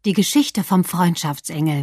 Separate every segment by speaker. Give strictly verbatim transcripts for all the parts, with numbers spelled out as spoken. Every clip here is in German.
Speaker 1: Die Geschichte vom Freundschaftsengel.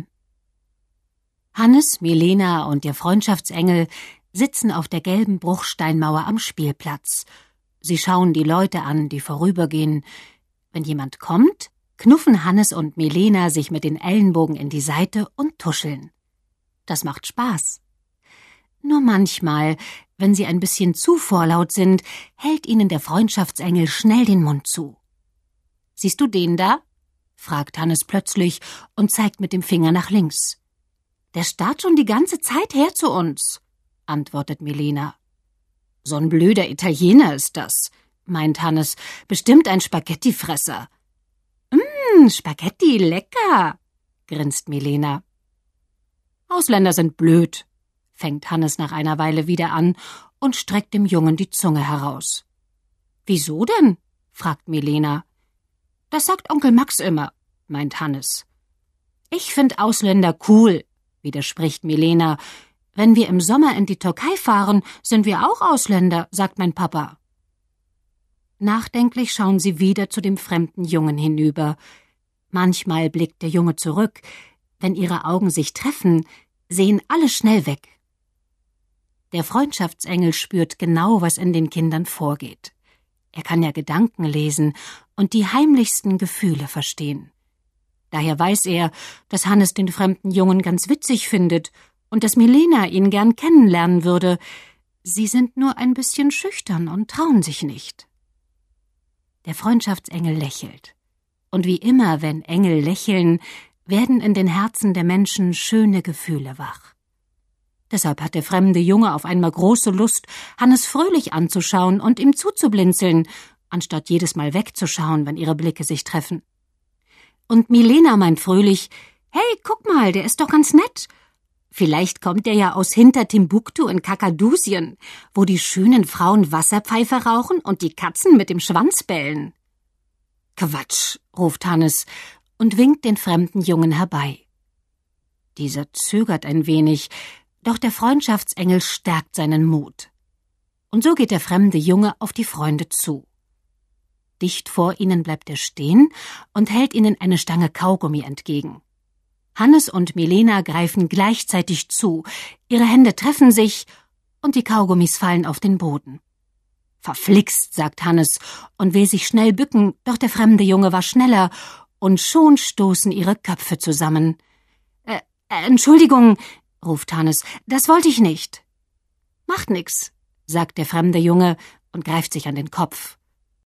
Speaker 1: Hannes, Milena und ihr Freundschaftsengel sitzen auf der gelben Bruchsteinmauer am Spielplatz. Sie schauen die Leute an, die vorübergehen. Wenn jemand kommt, knuffen Hannes und Milena sich mit den Ellenbogen in die Seite und tuscheln. Das macht Spaß. Nur manchmal, wenn sie ein bisschen zu vorlaut sind, hält ihnen der Freundschaftsengel schnell den Mund zu. »Siehst du den da?« fragt Hannes plötzlich und zeigt mit dem Finger nach links. »Der starrt schon die ganze Zeit her zu uns«, antwortet Milena. »So ein blöder Italiener ist das«, meint Hannes, »bestimmt ein Spaghettifresser.« »Mmm, Spaghetti, lecker«, grinst Milena. »Ausländer sind blöd«, fängt Hannes nach einer Weile wieder an und streckt dem Jungen die Zunge heraus. »Wieso denn?« fragt Milena. »Das sagt Onkel Max immer«, meint Hannes. »Ich find Ausländer cool«, widerspricht Milena. »Wenn wir im Sommer in die Türkei fahren, sind wir auch Ausländer«, sagt mein Papa. Nachdenklich schauen sie wieder zu dem fremden Jungen hinüber. Manchmal blickt der Junge zurück. Wenn ihre Augen sich treffen, sehen alle schnell weg. Der Freundschaftsengel spürt genau, was in den Kindern vorgeht. Er kann ja Gedanken lesen und die heimlichsten Gefühle verstehen. Daher weiß er, dass Hannes den fremden Jungen ganz witzig findet und dass Milena ihn gern kennenlernen würde. Sie sind nur ein bisschen schüchtern und trauen sich nicht. Der Freundschaftsengel lächelt. Und wie immer, wenn Engel lächeln, werden in den Herzen der Menschen schöne Gefühle wach. Deshalb hat der fremde Junge auf einmal große Lust, Hannes fröhlich anzuschauen und ihm zuzublinzeln, anstatt jedes Mal wegzuschauen, wenn ihre Blicke sich treffen. Und Milena meint fröhlich, »Hey, guck mal, der ist doch ganz nett. Vielleicht kommt der ja aus hinter Timbuktu in Kakadusien, wo die schönen Frauen Wasserpfeife rauchen und die Katzen mit dem Schwanz bellen.« »Quatsch«, ruft Hannes und winkt den fremden Jungen herbei. Dieser zögert ein wenig, doch der Freundschaftsengel stärkt seinen Mut. Und so geht der fremde Junge auf die Freunde zu. Dicht vor ihnen bleibt er stehen und hält ihnen eine Stange Kaugummi entgegen. Hannes und Milena greifen gleichzeitig zu, ihre Hände treffen sich und die Kaugummis fallen auf den Boden. »Verflixt«, sagt Hannes und will sich schnell bücken, doch der fremde Junge war schneller und schon stoßen ihre Köpfe zusammen. Äh, äh, »Entschuldigung«, ruft Hannes, »das wollte ich nicht.« »Macht nix«, sagt der fremde Junge und greift sich an den Kopf.